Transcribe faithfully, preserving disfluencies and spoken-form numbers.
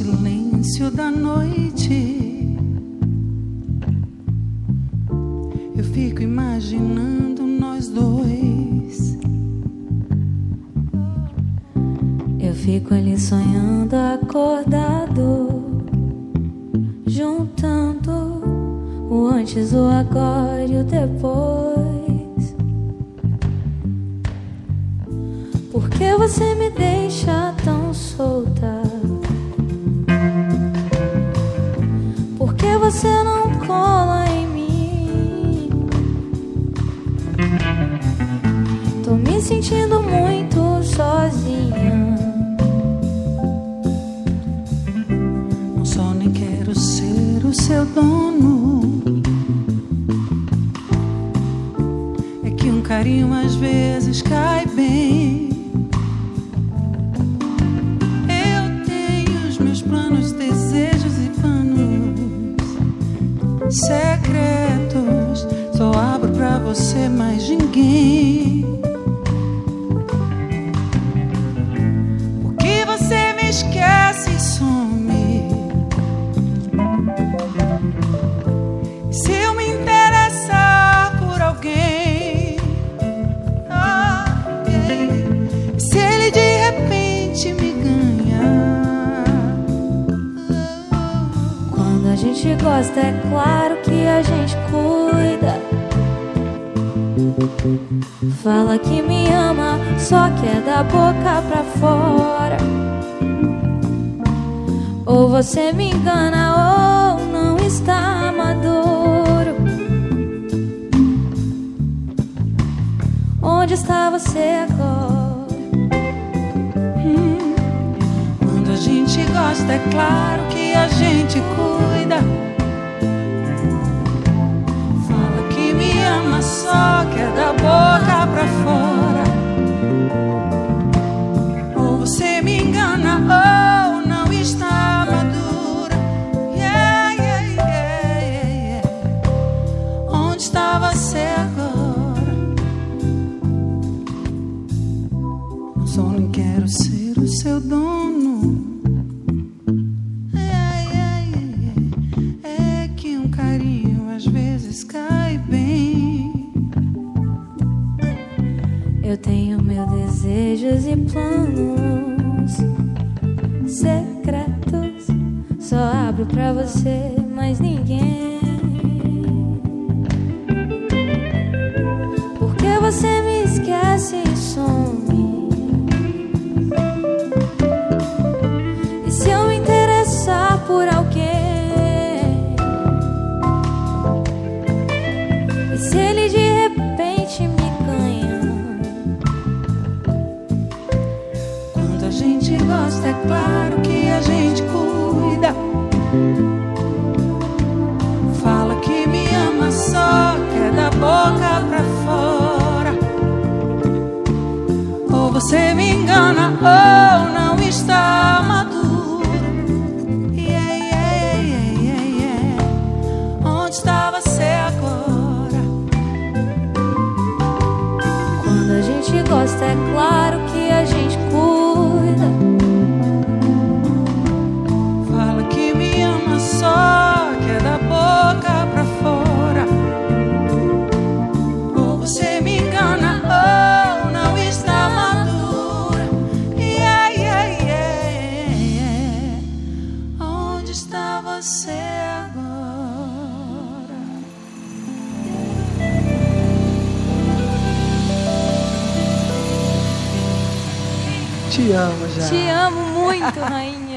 silêncio da noite, eu fico imaginando nós dois. Eu fico ali sonhando acordado, juntando o antes, o agora e o depois. Por que você me deixa tão solta? Por que você não cola em mim? Tô me sentindo muito sozinha. Não só nem quero ser o seu dono, é que um carinho às vezes cai bem. Eu tenho os meus planos, desejos e planos secretos, só abro pra você, mais ninguém. Porque você me esquece e some. Se eu me interessar por alguém, alguém, se ele de repente me ganha. Quando a gente gosta, é claro que a gente cuida. Fala que me ama, só que é da boca pra fora. Ou você me engana ou não está maduro. Onde está você agora? Hum, quando a gente gosta, é claro que a gente cuida. Fala que me ama, só que é da boca pra fora. Ou você me engana ou não está madura. Yeah, yeah, yeah, yeah, yeah. Onde está você agora? Eu só não quero ser o seu dono. Yeah, yeah, yeah, yeah. É que um carinho às vezes cai bem. Eu tenho meus desejos e planos secretos, só abro pra você, mais ninguém. Por que você me esquece e some? E se eu me interessar por alguém? E se ele de repente me ganha? Quando a gente gosta, é claro que a gente cuida. Fala que me ama, só que é da boca pra fora. Ou você me engana ou não está maduro. Yeah, yeah, yeah, yeah, yeah. Onde está você agora? Quando a gente gosta, é claro que a gente cuida. Fala que me ama, só que é da boca pra fora. Ou você me engana ou não está madura. Yeah, yeah, yeah, yeah. Onde está você agora? Te amo já. Te amo muito, rainha.